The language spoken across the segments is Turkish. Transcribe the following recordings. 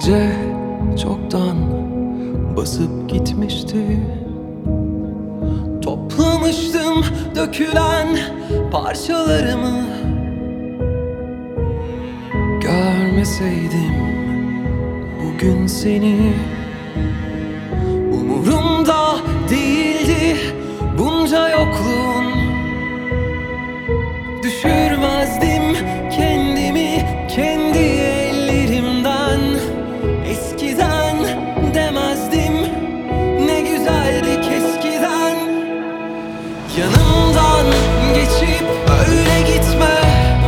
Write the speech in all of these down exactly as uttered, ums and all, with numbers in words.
Gece çoktan basıp gitmişti. Toplamıştım dökülen parçalarımı. Görmeseydim bugün seni, umurumda değildi bunca yokluğun. Düşürmezdim kendimi kendi ellerimden. Eskiden demezdim ne güzeldik eskiden. Yanımdan geçip öyle gitme.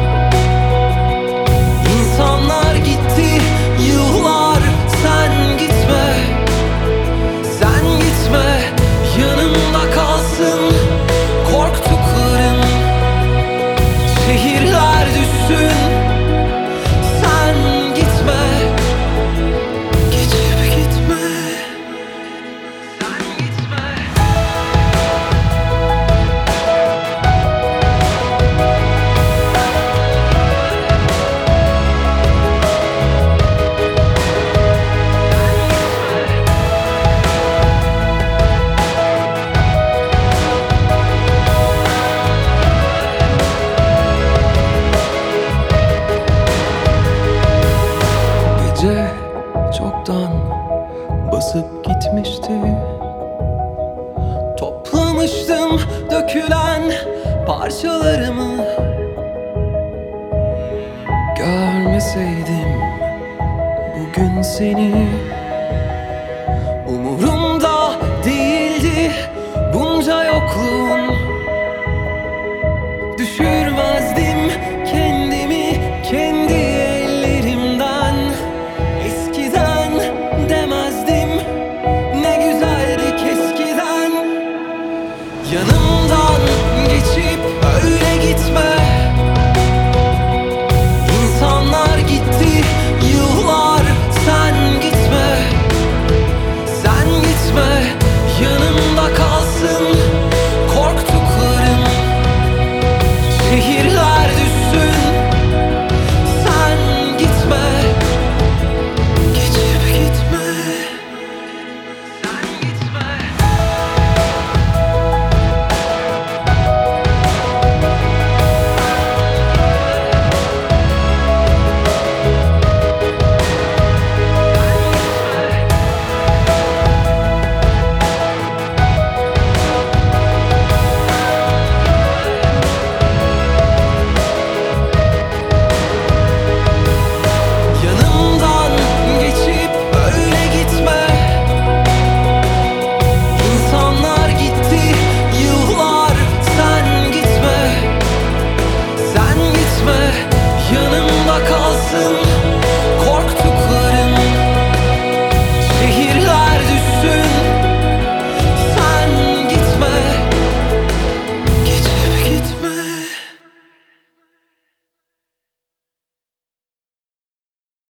İnsanlar gitti yıllar, sen gitme. Sen gitme, yanımda kalsın korktuklarım. Şehirler düşsün, sen gitme. Geçip gitme, sen gitme. Gece çoktan basıp gitmişti. Toplamıştım dökülen parçalarımı. Görmeseydim bugün seni,